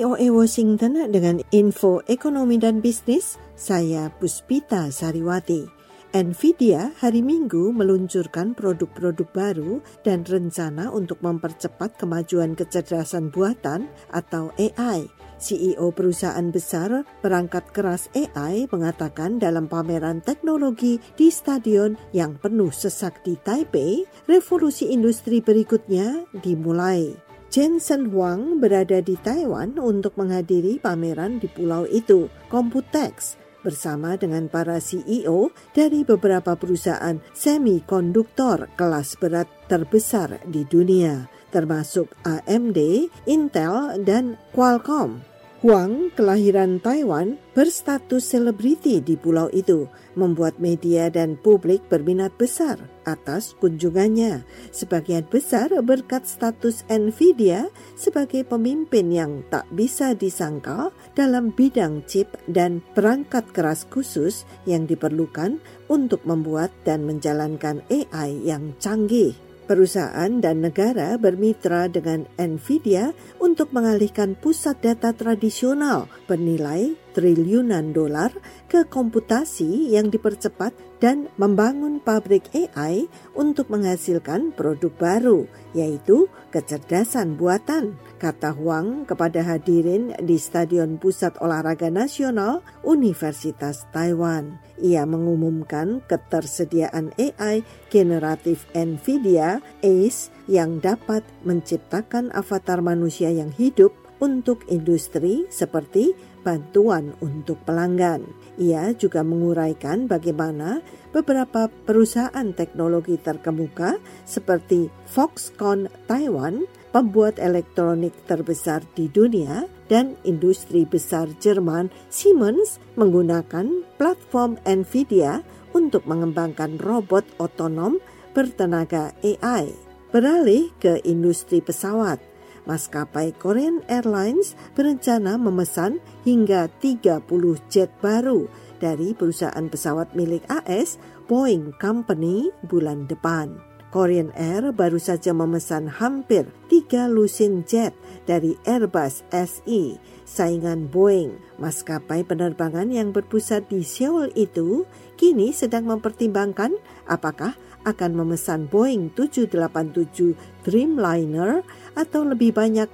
VOA Washington dengan info ekonomi dan bisnis, saya Puspita Sariwati. Nvidia hari Minggu meluncurkan produk-produk baru dan rencana untuk mempercepat kemajuan kecerdasan buatan atau AI. CEO perusahaan besar perangkat keras AI mengatakan dalam pameran teknologi di stadion yang penuh sesak di Taipei, revolusi industri berikutnya dimulai. Jensen Huang berada di Taiwan untuk menghadiri pameran di pulau itu, Computex, bersama dengan para CEO dari beberapa perusahaan semikonduktor kelas berat terbesar di dunia, termasuk AMD, Intel, dan Qualcomm. Huang, kelahiran Taiwan, berstatus selebriti di pulau itu, membuat media dan publik berminat besar atas kunjungannya. Sebagian besar berkat status Nvidia sebagai pemimpin yang tak bisa disangkal dalam bidang chip dan perangkat keras khusus yang diperlukan untuk membuat dan menjalankan AI yang canggih. Perusahaan dan negara bermitra dengan Nvidia untuk mengalihkan pusat data tradisional bernilai triliunan dolar ke komputasi yang dipercepat dan membangun pabrik AI untuk menghasilkan produk baru, yaitu kecerdasan buatan, kata Huang kepada hadirin di Stadion Pusat Olahraga Nasional Universitas Taiwan. Ia mengumumkan ketersediaan AI generatif Nvidia ACE yang dapat menciptakan avatar manusia yang hidup untuk industri seperti bantuan untuk pelanggan. Ia juga menguraikan bagaimana beberapa perusahaan teknologi terkemuka seperti Foxconn Taiwan, pembuat elektronik terbesar di dunia, dan industri besar Jerman Siemens menggunakan platform Nvidia untuk mengembangkan robot otonom bertenaga AI. Beralih ke industri pesawat, maskapai Korean Airlines berencana memesan hingga 30 jet baru dari perusahaan pesawat milik AS Boeing Company bulan depan. Korean Air baru saja memesan hampir 3 lusin jet dari Airbus SE, saingan Boeing. Maskapai penerbangan yang berpusat di Seoul itu kini sedang mempertimbangkan apakah akan memesan Boeing 787 Dreamliner atau lebih banyak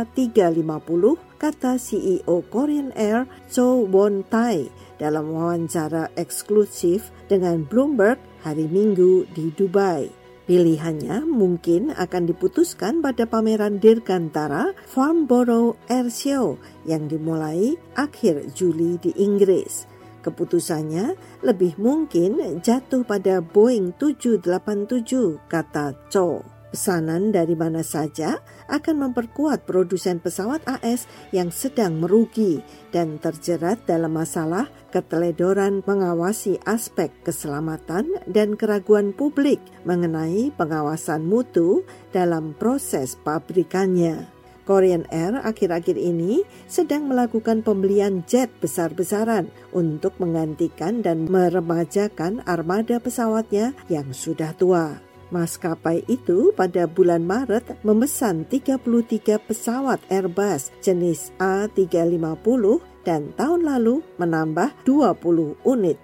A350, kata CEO Korean Air Cho Won-tae dalam wawancara eksklusif dengan Bloomberg hari Minggu di Dubai. Pilihannya mungkin akan diputuskan pada pameran Dirgantara Farnborough Air Show yang dimulai akhir Juli di Inggris. Keputusannya lebih mungkin jatuh pada Boeing 787, kata Cho. Pesanan dari mana saja akan memperkuat produsen pesawat AS yang sedang merugi dan terjerat dalam masalah keteledoran mengawasi aspek keselamatan dan keraguan publik mengenai pengawasan mutu dalam proses pabrikannya. Korean Air akhir-akhir ini sedang melakukan pembelian jet besar-besaran untuk menggantikan dan meremajakan armada pesawatnya yang sudah tua. Maskapai itu pada bulan Maret memesan 33 pesawat Airbus jenis A350 dan tahun lalu menambah 20 unit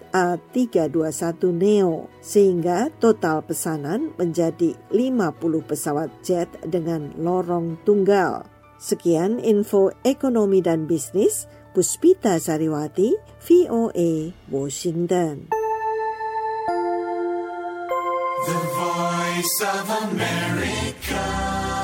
A321neo, sehingga total pesanan menjadi 50 pesawat jet dengan lorong tunggal. Sekian info ekonomi dan bisnis, Puspita Sariwati, VOA, Washington. The Voice of America.